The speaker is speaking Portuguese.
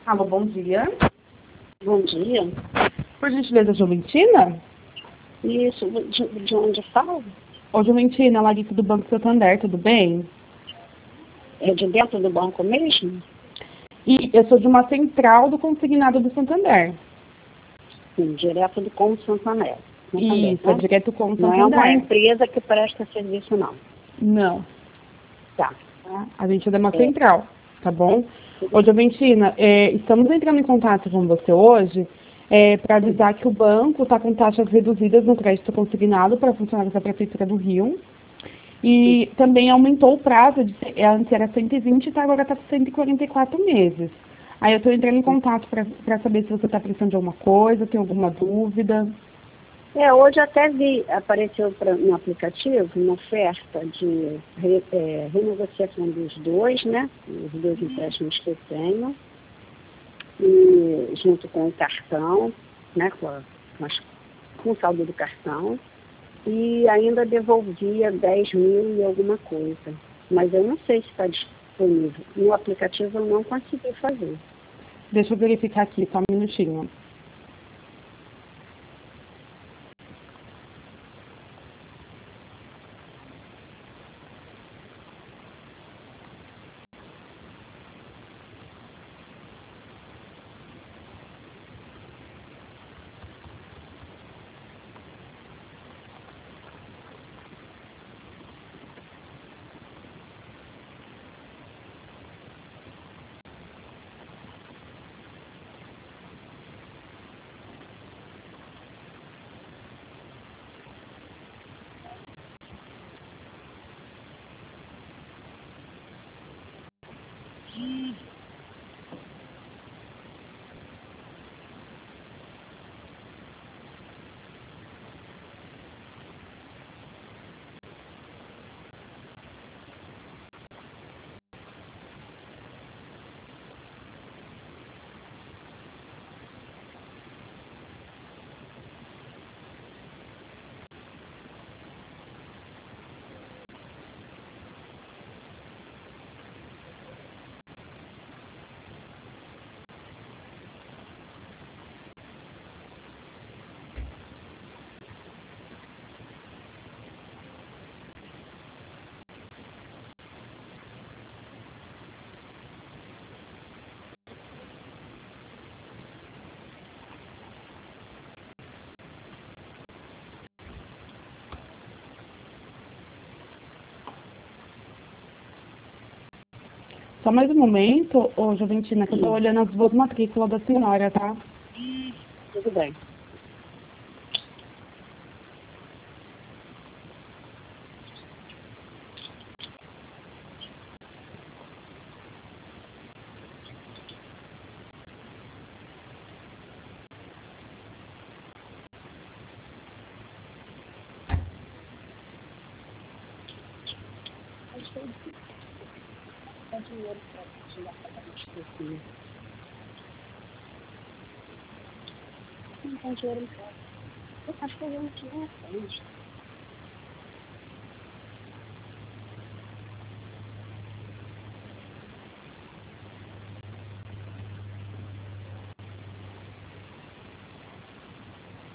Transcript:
Alô, bom dia. Bom dia. Por gentileza, Juventina? Isso, de onde fala? Ô, Juventina, Larissa do Banco Santander, tudo bem? É de dentro do banco mesmo? E eu sou de uma central do consignado do Santander. Sim, direto do Como Santander. Isso, é direto com o Não Santander. é uma empresa que presta serviço, não. Não. Tá. A gente é de uma central, tá bom? Ô, Juventina, estamos entrando em contato com você hoje para avisar que o banco está com taxas reduzidas no crédito consignado para funcionários da Prefeitura do Rio. E também aumentou o prazo, antes era 120, então agora está 144 meses. Aí eu estou entrando em contato para saber se você está precisando de alguma coisa, tem alguma dúvida. Hoje até vi, apareceu no aplicativo uma oferta de renegociação dos dois, né? Os dois empréstimos que eu tenho, e junto com o cartão, né? Com o saldo do cartão, e ainda devolvia 10 mil e alguma coisa. Mas eu não sei se está disponível. No aplicativo eu não consegui fazer. Deixa eu verificar aqui, só um minutinho. Só mais um momento, ô Juventina, que eu estou olhando as duas matrículas da senhora, tá? Tudo bem. Não tem dinheiro em casa. Eu acho que eu não tinha frente.